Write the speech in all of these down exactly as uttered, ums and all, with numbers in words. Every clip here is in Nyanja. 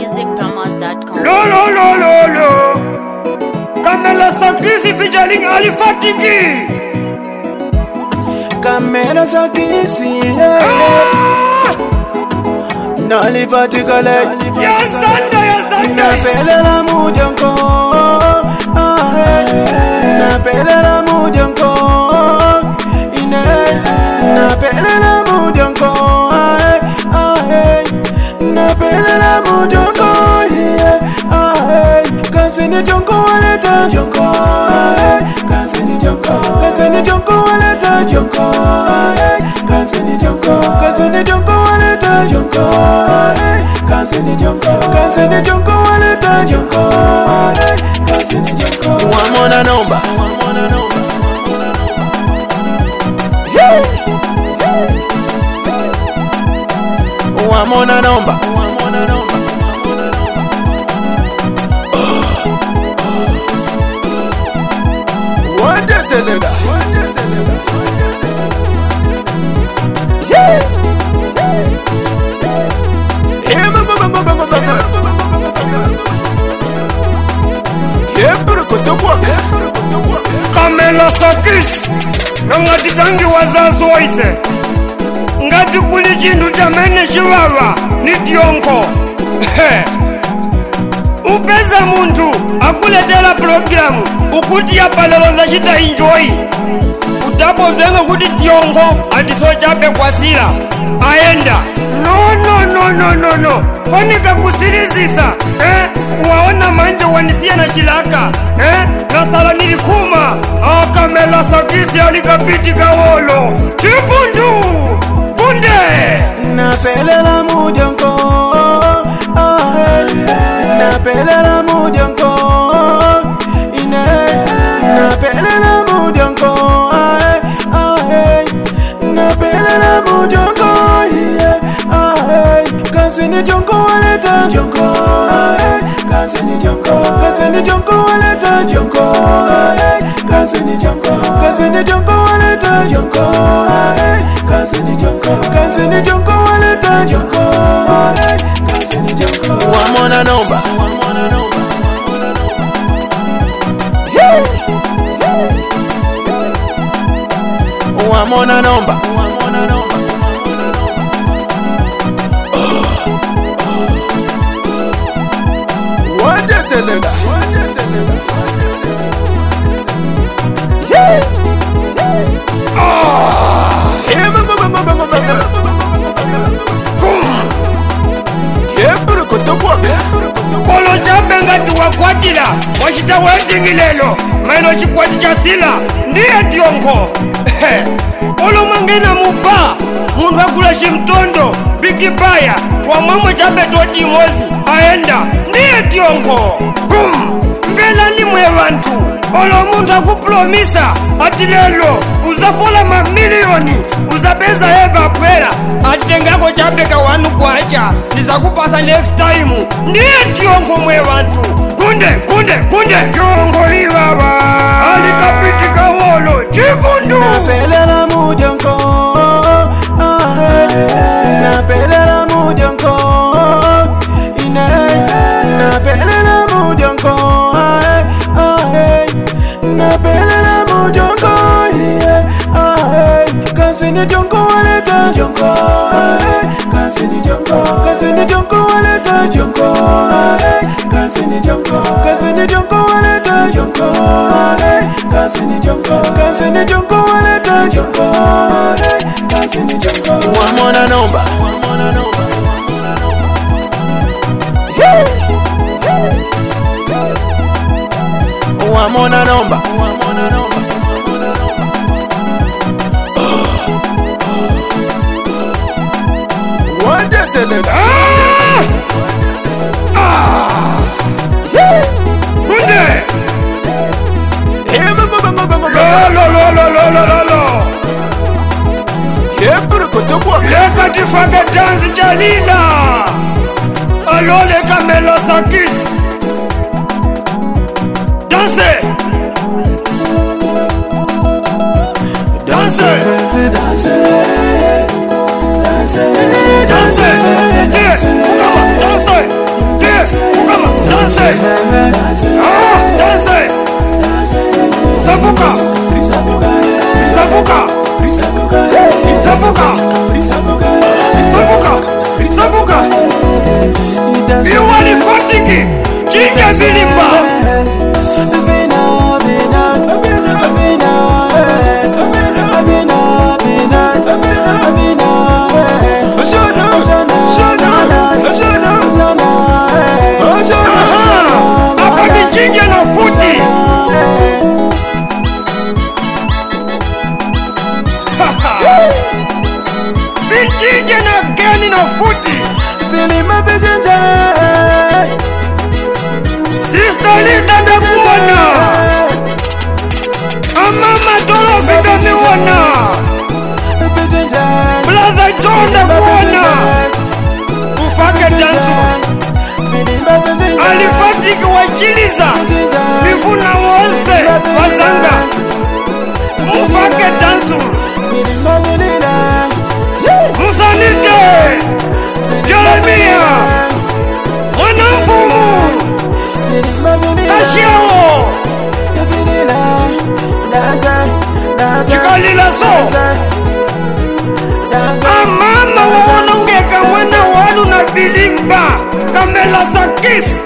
music promos dot com. Lo lo lo lo lo. Camela Sakisi featuring Ali Fatiki. Camela Sakisi, yeah. Ah! Nali Fatiki, yes, Sanda, yes, Sanda. Napele la mujanko, ah hey. Napele la mujanko, ine. Napele la mujanko, ah hey, ah hey. Napele la mujanko, yeah, ah hey. Kansini jonko waleta jonko, ah hey. Kansini jonko, kansini jonko waleta jonko, ah hey. Kansini jonko, kansini jonko waleta jonko, ah hey. Kansini jonko, kansini jonko waleta jonko, ah hey. Kansini jonko. Wamona nomba, wamona nomba. Wamona nomba, wamona nomba. Wande telega, wande telega. Yeah. Yeah, mama, mama, mama, mama. Yeah, pero kutokuwa, kutokuwa. Camela Sakisi. Ngati tangi wazazi waise. Ngati kuli chintu chamene chivava ni tionko. Upeza muntu akuletela programu ukuti yapalelo chita enjoy. Utapozenga kuti tionko atisochape kwasila aenda. No no no no no no. Fanika kusilizisa eh waona manje wanisia na chilaka eh nasala nilikuma. Ah, Camela Sakisi alikapiti kawolo chipundu bunde. Napele la mujanko, ah hey. Napele la mujanko, ine. Napele la mujanko, ah hey, ah hey. Napele la mujanko, yeah, ah hey. Kansini jonko waleta jonko, ah hey. Kansini jonko, kansini jonko waleta jonko, ah hey. Kansini jonko, kansini jonko waleta jonko, ah hey. Kansini jonko, kansini jonko waleta jonko, ah hey. Kansini jonko. Wamona nomba, wamona nomba. Wamona nomba, wamona nomba. Wande telega, wande telega. Yeah. Ah, yeah, mama, mama, mama, mama. Yeah, pero kutokuwa, kutokuwa. Polo chape ngati wakwatila wachita wedding lelo maino chikwati cha sila ndiye tionko. Polo mangena muba mundu akula shimtondo bigibaya kwa mamwe chape toti mozi aenda ndiye tionko. Boom! Mbela ni mwe vantu polo mundu akupromisa ati lelo uzafola mamilioni uzapeza eva pwela atengako chape kawanu kwacha nizakupasa next time ndiye tionko mwe vantu. Kunde kunde kunde tionko livava alikapiti kawolo chipundu. Napele la mujanko, ah hey. Napele la mujanko, ine. Napele la mujanko, ah hey, ah hey. Napele la mujanko, yeah, ah hey. Kansini jonko waleta jonko, ah hey. Kansini jonko, kansini jonko waleta jonko, ah hey. Kansini jonko, kansini jonko waleta jonko, ah hey. Kansini jonko, kansini jonko waleta jonko, ah hey. Kansini jonko. Wamona nomba, wamona nomba. Wamona nomba, wamona nomba. Wande telega. Ah! Ah! Kunde! Yeah, mama, mama, mama, Lo lo lo lo lo lo lo lo. yeah, pero kutokuwa. Leka tifake dansi jalila. Alole Camela Sakisi. Danse! Danse! Danse, danse, Danse! Yeah! Danse! Yeah! chiliza bifuna wose bazanga mufake dansu musanite Jeremia mwana mfumu tashiao chikalila so amama waonongeka mwana walu na vilimba kamela sakis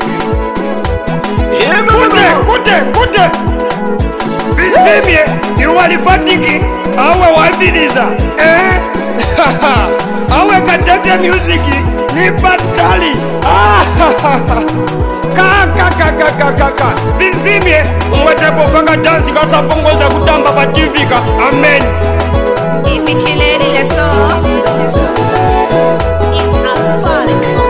kute kute kute bisimye iwalifatiki awe waviliza eh? awe katete musiki ni batali kakakakakakaka bisimye mwetepofaka dansi kasapongoza kutamba pativika amen If you kill it, let's go.